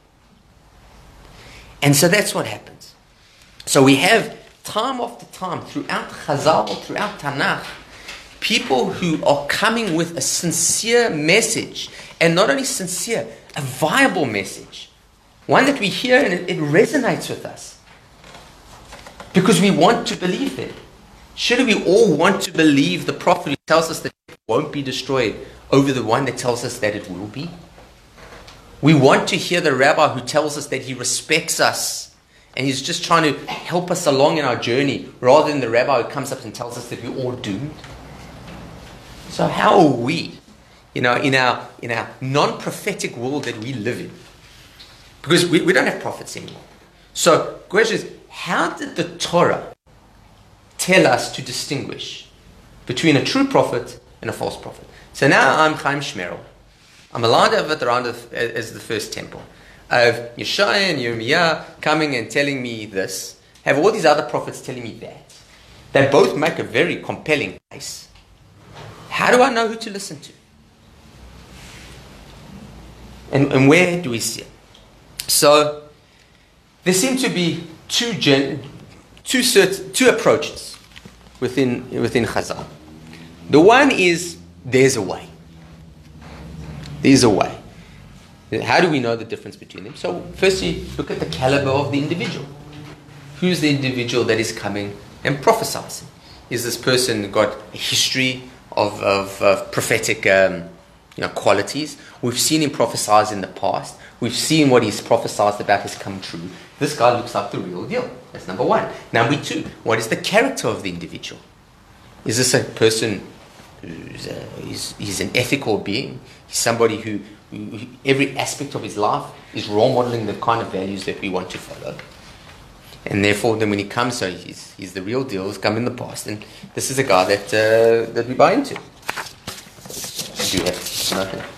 And so that's what happens. So we have time after time throughout Chazal, throughout Tanakh, people who are coming with a sincere message. And not only sincere, a viable message. One that we hear and it, it resonates with us. Because we want to believe them. Shouldn't we all want to believe the prophet who tells us that it won't be destroyed over the one that tells us that it will be? We want to hear the rabbi who tells us that he respects us and he's just trying to help us along in our journey, rather than the rabbi who comes up and tells us that we're all doomed. So how are we, you know, in our in our non-prophetic world that we live in? Because we, we don't have prophets anymore. So the question is, how did the Torah tell us to distinguish between a true prophet and a false prophet? So now I'm Chaim Shmerel. I'm allowed of it around as the first temple. I have Yeshaya and Yirmiyah coming and telling me this. I have all these other prophets telling me that. They both make a very compelling case. How do I know who to listen to? And, and where do we see it? So there seem to be two gen, two certain, two approaches within within Chazal. The one is there's a way. There's a way. How do we know the difference between them? So firstly, look at the caliber of the individual. Who's the individual that is coming and prophesying? Is this person got a history of, of, of prophetic um, you know, qualities? We've seen him prophesize in the past. We've seen what he's prophesied about has come true. This guy looks like the real deal. That's number one. Number two, what is the character of the individual? Is this a person who's, a, he's, he's an ethical being. He's somebody who, who, who every aspect of his life is role modeling the kind of values that we want to follow. And therefore, then when he comes, so he's, he's the real deal, he's come in the past, and this is a guy that uh, that we buy into. I do have to smoke it.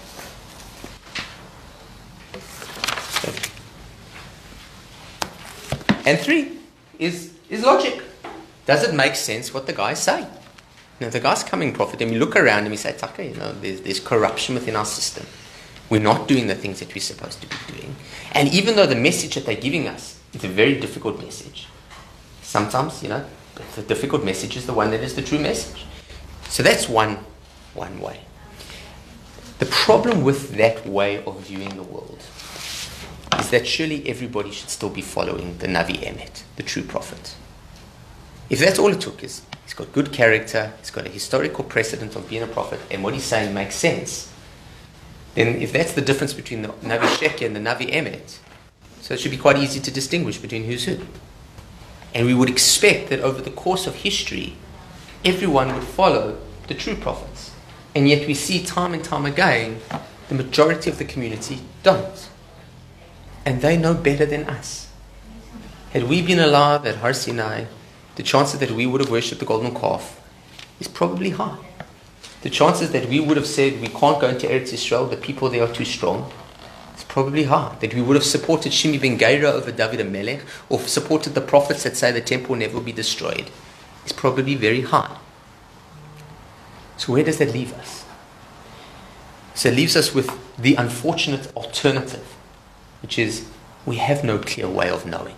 And three is, is logic. Does it make sense what the guy's saying? You know, the guy's coming prophet, and we look around and we say, Taka, you know, there's, there's corruption within our system. We're not doing the things that we're supposed to be doing. And even though the message that they're giving us is a very difficult message, sometimes, you know, the difficult message is the one that is the true message. So that's one, one way. The problem with that way of viewing the world is that surely everybody should still be following the Navi Emet, the true prophet. If that's all it took, is he's got good character, he's got a historical precedent of being a prophet, and what he's saying makes sense, then if that's the difference between the Navi Sheker and the Navi Emet, so it should be quite easy to distinguish between who's who. And we would expect that over the course of history, everyone would follow the true prophets. And yet we see time and time again, the majority of the community don't. And they know better than us. Had we been alive at Har Sinai, the chances that we would have worshipped the golden calf is probably high. The chances that we would have said we can't go into Eretz Yisrael, the people there are too strong, is probably high. That we would have supported Shimi ben Geira over David HaMelech, or supported the prophets that say the temple will never be destroyed, is probably very high. So where does that leave us? So it leaves us with the unfortunate alternative, which is we have no clear way of knowing.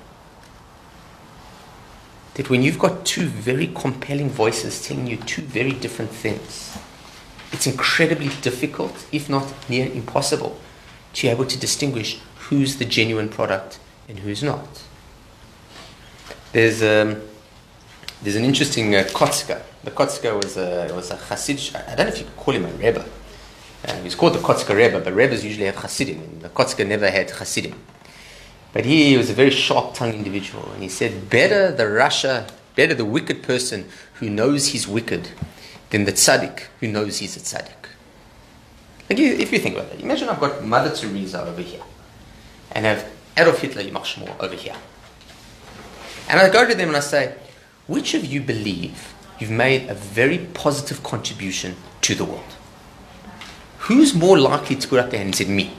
That when you've got two very compelling voices telling you two very different things, it's incredibly difficult, if not near impossible, to be able to distinguish who's the genuine product and who's not. There's um, there's an interesting uh, Kotzker. The Kotzker was a, was a Chassid. I don't know if you could call him a Rebbe. Uh, he was called the Kotzker Rebbe, but Rebbes usually have Chassidim, and the Kotzker never had Chassidim. But he was a very sharp-tongued individual, and he said, better the Rasha, better the wicked person who knows he's wicked than the tzaddik who knows he's a tzaddik. Like, if you think about it, imagine I've got Mother Teresa over here, and I have Adolf Hitler Yimach over here. And I go to them and I say, which of you believe you've made a very positive contribution to the world? Who's more likely to put up their hand and say, me?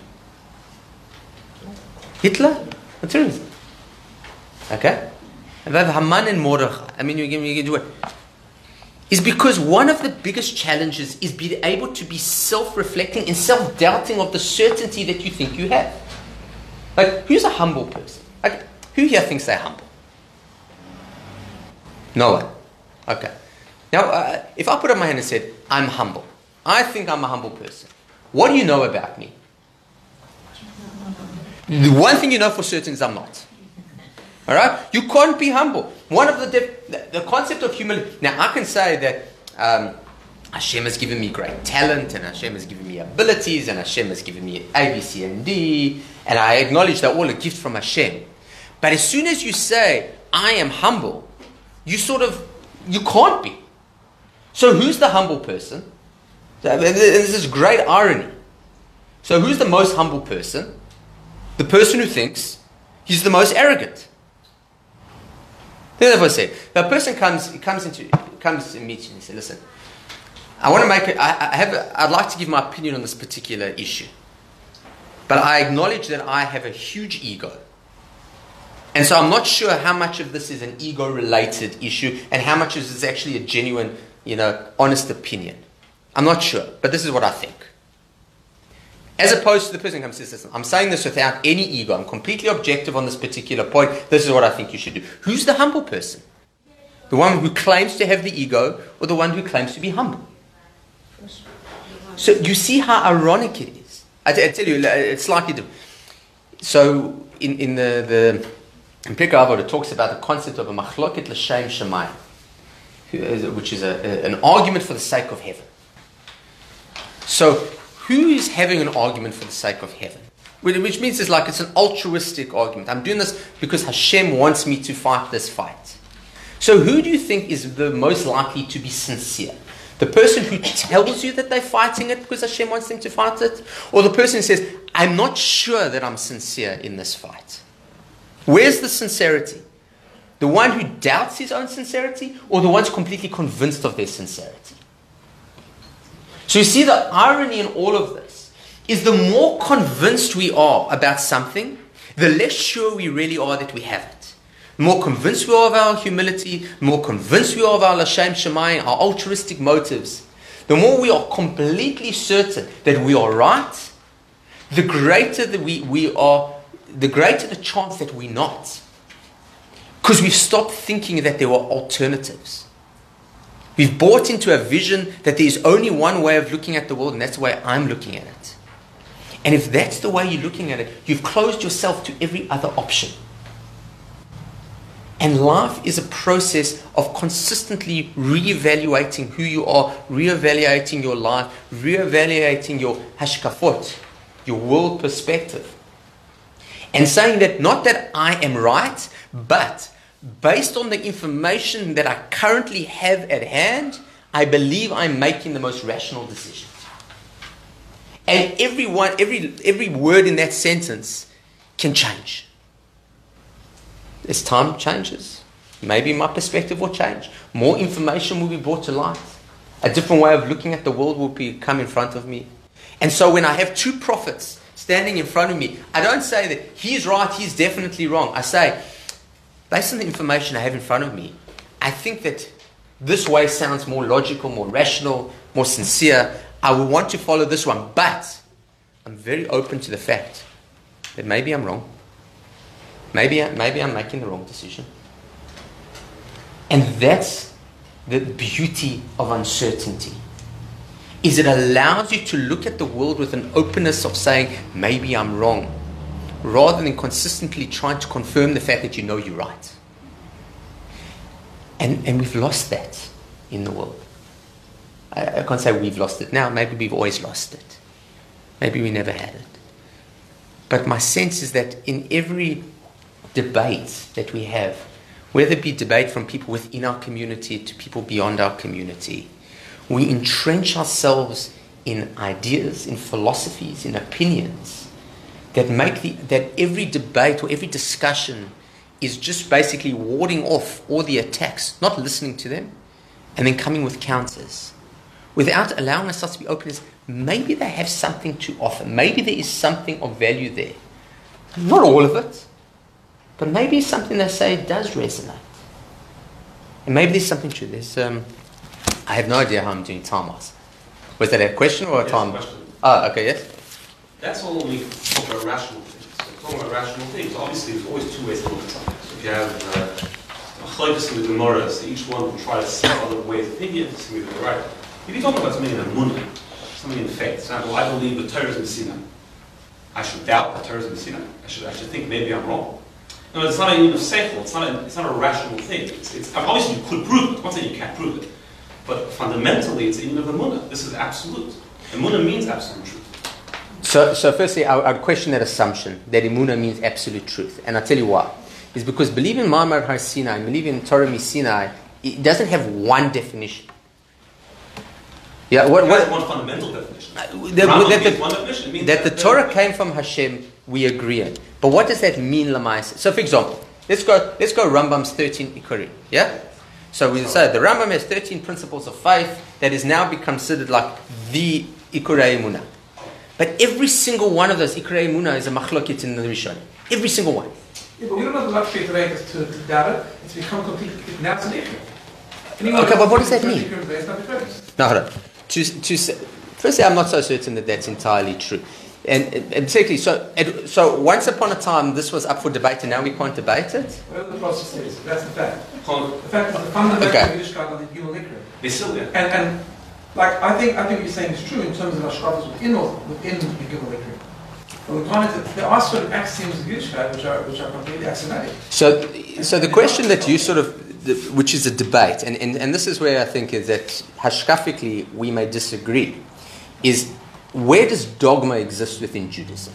Hitler or Teresa? Okay? And they have Haman and Mordechai. I mean, you can, you can do it. Is because one of the biggest challenges is being able to be self-reflecting and self-doubting of the certainty that you think you have. Like, who's a humble person? Like, who here thinks they're humble? No one. Okay. Now, uh, if I put up my hand and said, I'm humble. I think I'm a humble person. What do you know about me? The one thing you know for certain is I'm not. All right? You can't be humble. One of the, def- the the concept of humility. Now, I can say that um, Hashem has given me great talent, and Hashem has given me abilities, and Hashem has given me A, B, C, and D, and I acknowledge they're all a gift from Hashem. But as soon as you say, I am humble, you sort of, you can't be. So who's the humble person? This is great irony. So who's the most humble person? The person who thinks he's the most arrogant. That's what I say. The person comes, he comes into, comes to meet you and he says, "Listen, I want to make it. I, I have. A, I'd like to give my opinion on this particular issue, but I acknowledge that I have a huge ego, and so I'm not sure how much of this is an ego-related issue and how much of this is actually a genuine, you know, honest opinion. I'm not sure, but this is what I think." As opposed to the person who comes and says, "Listen, I'm saying this without any ego. I'm completely objective on this particular point. This is what I think you should do." Who's the humble person? The one who claims to have the ego, or the one who claims to be humble? So you see how ironic it is. I, t- I tell you, it's slightly different. So in, in the, the in Pirkei Avot, it talks about the concept of a machloket l'shem shemayim, which is a, a, an argument for the sake of heaven. So who is having an argument for the sake of heaven? Which means it's like it's an altruistic argument. I'm doing this because Hashem wants me to fight this fight. So who do you think is the most likely to be sincere? The person who tells you that they're fighting it because Hashem wants them to fight it? Or the person who says, I'm not sure that I'm sincere in this fight? Where's the sincerity? The one who doubts his own sincerity, or the one who's completely convinced of their sincerity? So you see, the irony in all of this is the more convinced we are about something, the less sure we really are that we have it. The more convinced we are of our humility, the more convinced we are of our Lashem Shemayim, our altruistic motives, the more we are completely certain that we are right, the greater that we, we are, the greater the chance that we're not. Because we've stopped thinking that there were alternatives. We've bought into a vision that there's only one way of looking at the world, and that's the way I'm looking at it. And if that's the way you're looking at it, you've closed yourself to every other option. And life is a process of consistently reevaluating who you are, reevaluating your life, reevaluating your hashkafot, your world perspective. And saying that not that I am right, but based on the information that I currently have at hand, I believe I'm making the most rational decisions. And everyone, every every word in that sentence can change. As time changes, maybe my perspective will change. More information will be brought to light. A different way of looking at the world will be come in front of me. And so when I have two prophets standing in front of me, I don't say that he's right, he's definitely wrong. I say, based on the information I have in front of me, I think that this way sounds more logical, more rational, more sincere. I will want to follow this one, but I'm very open to the fact that maybe I'm wrong. Maybe, I, maybe I'm making the wrong decision. And that's the beauty of uncertainty. Is it allows you to look at the world with an openness of saying, maybe I'm wrong, rather than consistently trying to confirm the fact that you know you're right. And, and we've lost that in the world. I, I can't say we've lost it now. Maybe we've always lost it. Maybe we never had it. But my sense is that in every debate that we have, whether it be debate from people within our community to people beyond our community, we entrench ourselves in ideas, in philosophies, in opinions that make the, that every debate or every discussion is just basically warding off all the attacks, not listening to them, and then coming with counters, without allowing ourselves to be open as maybe they have something to offer, maybe there is something of value there. Not all of it, but maybe something they say does resonate. And maybe there's something true. There's, um, I have no idea how I'm doing time-wise. Was that a question or a Yes, time? question. Oh, okay, yes. That's all when we talk about rational things. So talking about rational things, obviously there's always two ways to look at something. So if you have uh, Machlokes in the Gemara, so each one will try to see other ways of thinking it, to see whether they're right. If you're talking about something in Amunah, something in faith, for example, I believe the Torah is Messina. I should doubt the Torah is Messina. I should, I should think maybe I'm wrong. No, it's not a unit of seichel. It's not a, it's not a rational thing. It's, it's, obviously, you could prove it. I'm not saying you can't prove it. But fundamentally, it's a unit of Emunah. This is absolute. Emunah means absolute truth. So, so firstly, I, I would question that assumption that Emunah means absolute truth. And I'll tell you why. It's because believing in Ma'amar Har Sinai, believing in Torah Sinai, it doesn't have one definition. Yeah, what, It what, has one fundamental definition. Uh, that, Rambam that, means the, one definition. It means that the Torah came from Hashem, we agree on. But what does that mean, Lamaisa? So, for example, let's go. Let's go. Rambam's thirteen Ikari. Yeah. So we say the Rambam has thirteen principles of faith that is now become considered like the Ikurei Emunah. But every single one of those Ikurei Emunah is a machlokit in the Rishon. Every single one. Yeah, but we don't have the luxury today to, to doubt it. It's become completely, now it's an issue. Okay, but what does that mean? It's No, hold on. To, to say, firstly, I'm not so certain that that's entirely true. And, and secondly, so, and, so once upon a time this was up for debate and now we can't debate it? Whatever the process is, that's the fact. Called The fact is the fundamental Okay. of Yiddishkeit of the Gimel Ikra. Basilia. And, and like, I think, I think what you're saying is true in terms of Ashkatas within, within the Gimel Ikra. But we can't, there are certain axioms of Yiddishkeit which are, which are completely axiomatic. So, so the question that you sort of, the, which is a debate, and, and, and this is where I think is that hashkafically we may disagree, is where does dogma exist within Judaism?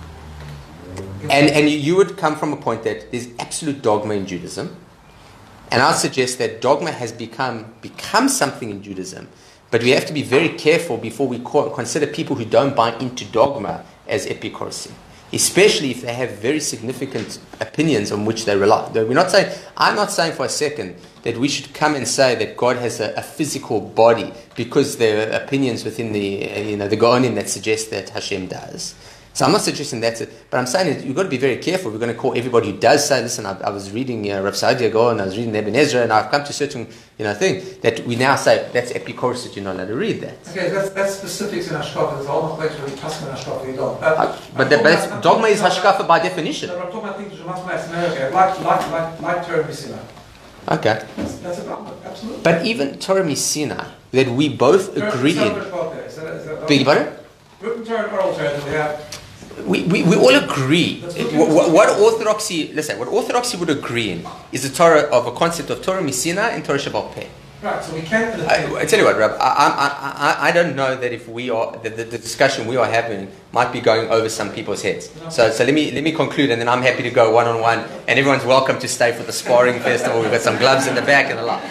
And, and you would come from a point that there's absolute dogma in Judaism, And I suggest that dogma has become become something in Judaism, but we have to be very careful before we call, consider people who don't buy into dogma as epicursi, especially if they have very significant opinions on which they rely. We're not saying, I'm not saying for a second that we should come and say that God has a, a physical body because there are opinions within the uh, you know the Gaonim that suggest that Hashem does. So I'm not suggesting that's it, but I'm saying that you've got to be very careful. We're going to call everybody who does say, listen, I, I was reading uh, Rav Saadia Gaon, and I was reading Ibn Ezra, and I've come to a certain you know thing that we now say that's epicurus that you're not allowed to read that. Okay, that's, that's specifics in Hashkafa. There's all the places where you pass in Hashkafa, you don't. Uh, but the, but that's, dogma is Hashkafa by definition. No, I'm talking about things that you're not allowed to know, okay, like, like, like, like Torah Messina. Okay. That's, that's a dogma, absolutely. But even Torah Messina, that we both agree in. Beg your pardon? Written Torah and oral Torah that we have. We, we, we all agree. What, what orthodoxy, listen, what orthodoxy would agree in is the Torah of a concept of Torah Messina and Torah Shebaal Peh. Right, so we can't. I, I tell you what, Rab, I, I, I, I don't know that if we are the, the, the discussion we are having might be going over some people's heads. No. So, so let me let me conclude, and then I'm happy to go one on one, and everyone's welcome to stay for the sparring festival. We've got some gloves in the back and a lot.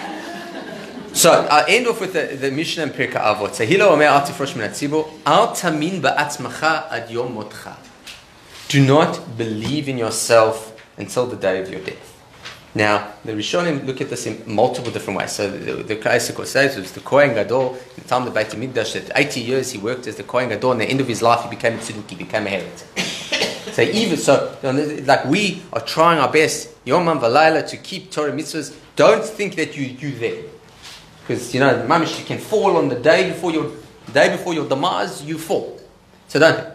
So I'll end off with the, the Mishnah in Pirkei Avot. So Hilo Omer Al Tifrosh Min HaTzibur Al Tamin Ba'atzmacha Ad Yom Motcha. Do not believe in yourself until the day of your death. Now, the Rishonim look at this in multiple different ways. So the, the Kaisiko says it was the Kohen Gadol in the time of the Beit HaMikdash that eighty years he worked as the Kohen Gadol, and at the end of his life he became a tzeduk, he became a heretic. So even so, you know, like we are trying our best, Yomam Valayla, to keep Torah mitzvahs. Don't think that you you there. Because, you know, mamish, you can fall on the day before your day before your demise, you fall. So don't.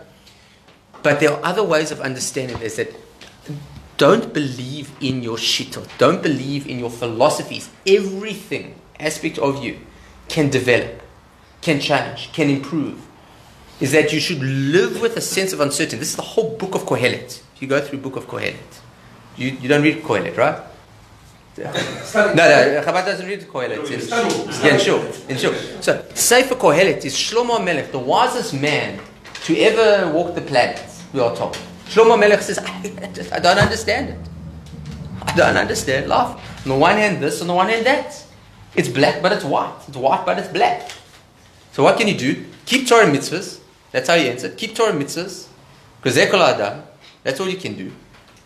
But there are other ways of understanding this, that don't believe in your shittot. Don't believe in your philosophies. Everything, aspect of you, can develop, can change, can improve. Is that you should live with a sense of uncertainty. This is the whole book of Kohelet. If you go through book of Kohelet, you, you don't read Kohelet, right? No, no, Chabad doesn't read Kohelet. In, yeah, in Shul. In Shul. So, Sefer Kohelet is Shlomo Melech, the wisest man to ever walk the planet, we are told. Shlomo Melech says, I, just, I don't understand it. I don't understand life. On the one hand this, on the one hand that. It's black, but it's white. It's white, but it's black. So what can you do? Keep Torah mitzvahs. That's how you answer. Keep Torah mitzvahs. Because that's all you can do.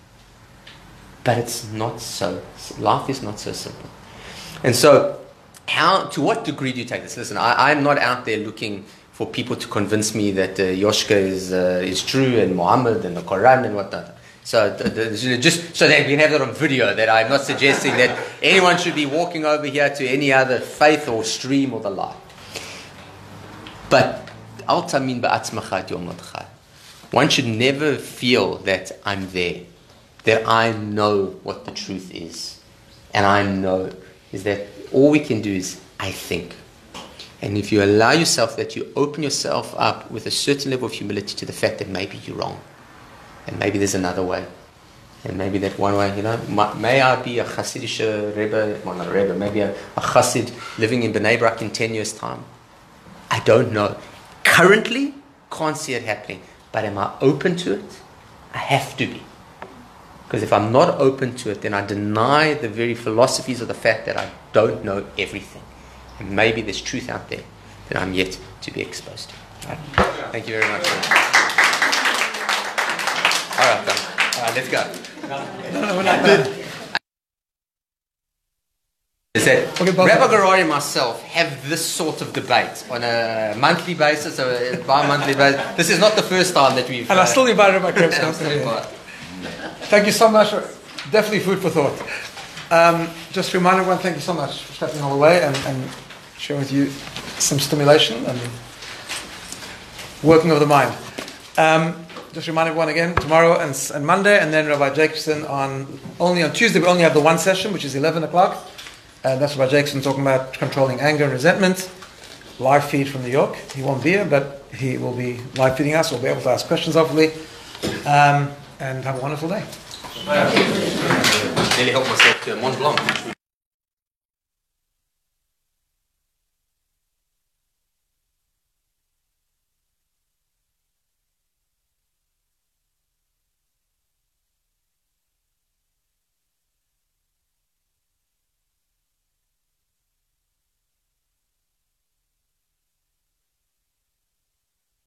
But it's not so. Life is not so simple. And so, how, to what degree do you take this? Listen, I, I'm not out there looking for people to convince me that uh, Yoshka is uh, is true, and Muhammad and the Quran and whatnot. So, the, the, just so that we can have that on video, that I'm not suggesting that anyone should be walking over here to any other faith or stream or the like. But, Al Tamin Ba'atzmacha Yom Motcha. One should never feel that I'm there, that I know what the truth is. And I know is that all we can do is I think. And if you allow yourself, that you open yourself up with a certain level of humility to the fact that maybe you're wrong. And maybe there's another way. And maybe that one way, you know, may I be a Hasidic Rebbe, well not a Rebbe, maybe a, a Hasid living in Bnei Brak in ten years' time. I don't know. Currently, can't see it happening. But am I open to it? I have to be. Because if I'm not open to it, then I deny the very philosophies of the fact that I don't know everything. And maybe there's truth out there that I'm yet to be exposed to. Right. Thank you very much. All right, then. All right, let's go. No, no, we're not done. Is that okay, Rabbi Garari and myself have this sort of debate on a monthly basis or a bi-monthly basis. This is not the first time that we've... And uh, I still invite Rabbi Krebs. Thank you so much. Definitely food for thought. Um, just to remind everyone, thank you so much for stepping all the way and, and sharing with you some stimulation and working of the mind. Um, just remind everyone again, tomorrow and, and Monday, and then Rabbi Jacobson on only on Tuesday. We only have the one session, which is eleven o'clock. And that's Rabbi Jacobson talking about controlling anger and resentment. Live feed from New York. He won't be here, but he will be live feeding us. We'll be able to ask questions, hopefully. Um, and have a wonderful day. Nearly helped myself to a Mont Blanc.